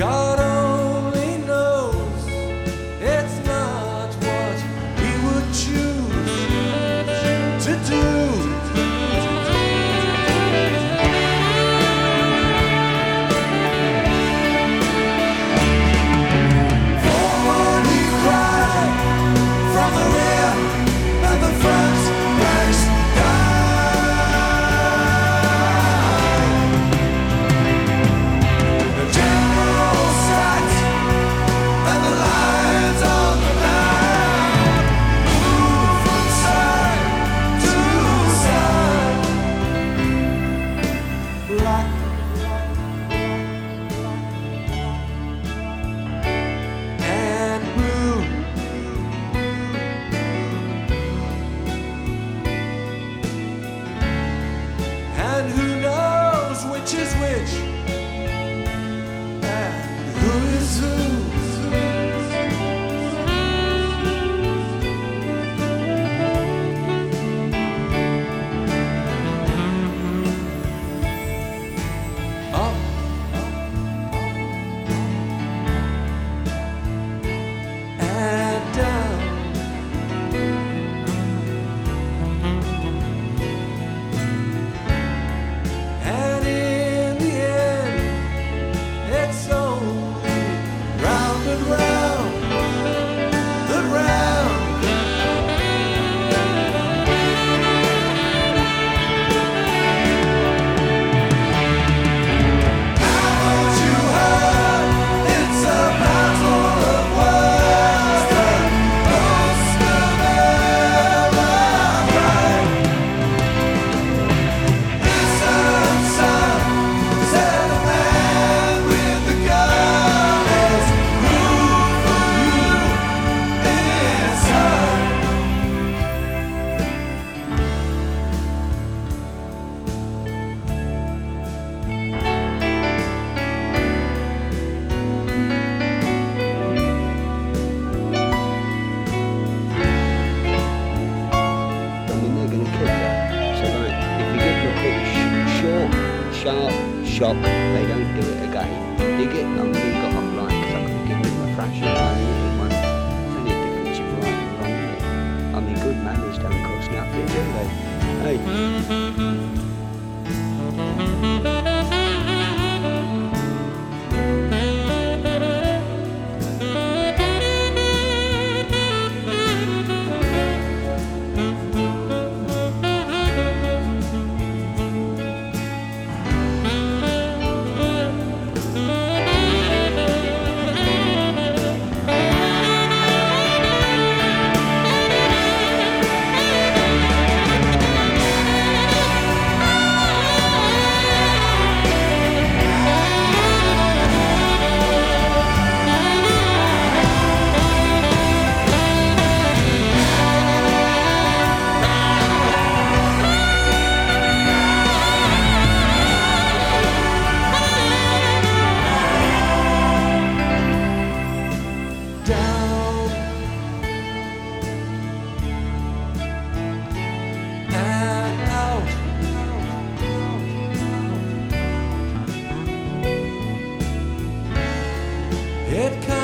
God only knows it's not what he would choose to do. Forward he cried from the rear and the front ranks died. The general sat and the lines on the map moved from side to side. Black and blue, and who knows which is which, and who is who. Up and down, and in the end, it's only round and round, the round. Haven't you heard? It's a battle of words, the most of ever right. Listen, son, said the man with the gun. There's room for you inside. I mean, they're going to kill you. So, like, if you get your pretty short, sharp shock, they don't do it again. You get, I mean, you got off like, because I could give them a fraction of one, one. It's only a difference of right and wrong, isn't it? I mean, good manners don't cost nothing, do they? Hey. Down and out. It comes